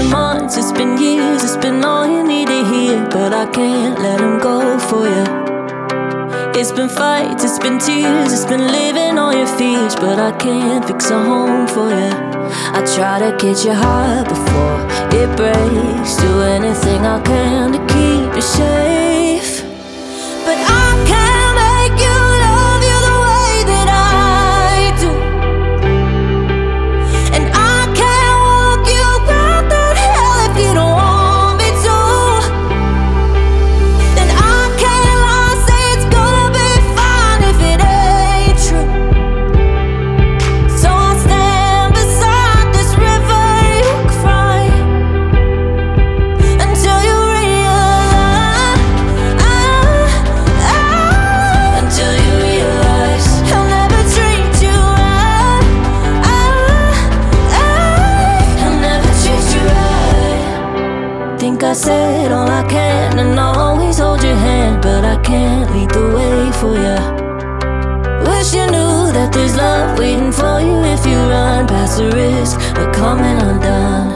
months, it's been years, it's been all you need to hear, but I can't let him go for you. It's been fights, it's been tears, it's been living on your fears, but I can't fix a home for you. I try to get your heart before it breaks, do anything I can to keep you safe, but I can't make you love you the way that I do, and I can't walk you out that hell if you don't want me to. Then I can't lie, say it's gonna be fine if it ain't true. So I'll stand beside this river you cry until you realize, until you realize he'll never treat you right. He'll never treat you right. Think I said all I can and I'll always hold your hand, but I can't lead the way for you. Wish you knew that there's love waiting for you if you run past the risk of coming undone.